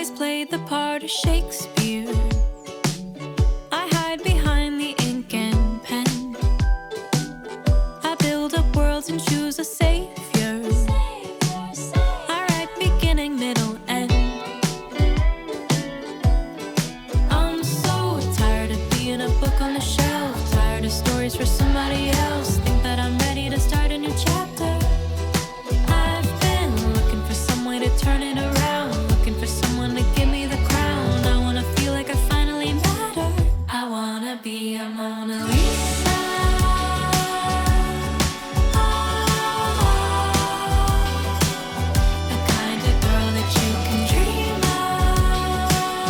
always played the part of Shakespeare. I hide behind the ink and pen. I build up worlds and choose a savior. I write beginning, middle, end. I'm so tired of being a book on the shelf, tired of stories for somebody else. Think that I'm ready to start a new chapter. I've been looking for some way to turn it around, looking for someone to give me the crown. I wanna feel like I finally matter. I wanna be a Mona Lisa. The kind of girl that you can dream of.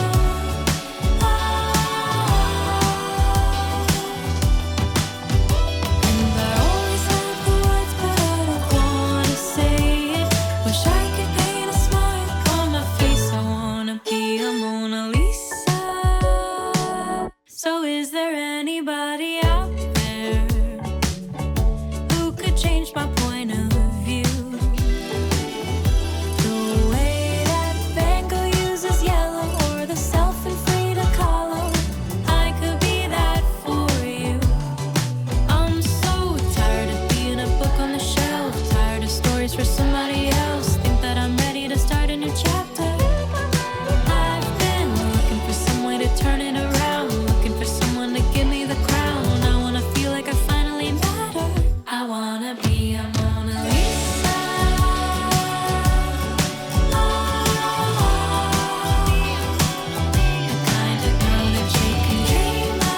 And I always have the words, but I don't wanna say it. Wish I could paint a smile on my face. I wanna be a Mona Lisa. So is there anybody out there who could change my point of view? The way that Van Gogh uses yellow, or the self in Frida Kahlo, I could be that for you. I'm so tired of being a book on the shelf, tired of stories for somebody else. Think that I'm ready to start a new chapter. I've been looking for some way to turn it around, looking for someone to give me the crown. I wanna feel like I finally matter. I wanna be a Mona Lisa. The kind of girl that you can dream of.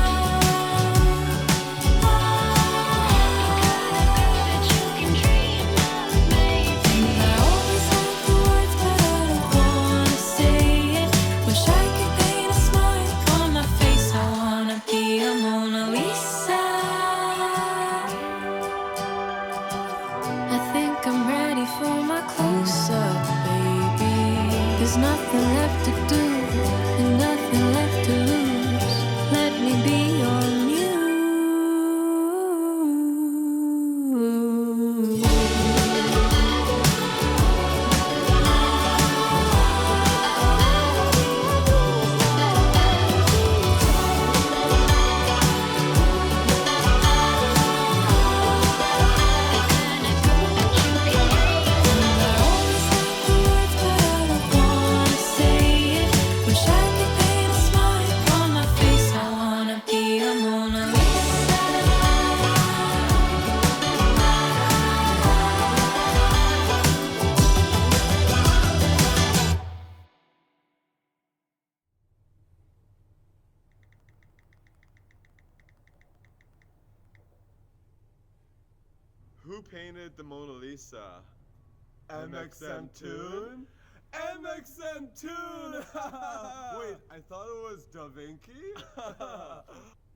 And I always have the words, but I don't wanna say it. Wish I could paint a smile on my face. I wanna be a Mona Lisa. I think I'm ready for my close-up, baby. There's nothing left to do and nothing left to lose. Let me be your muse. Who painted the Mona Lisa? MXM Toon? MXM Toon! Wait, I thought it was Da Vinci?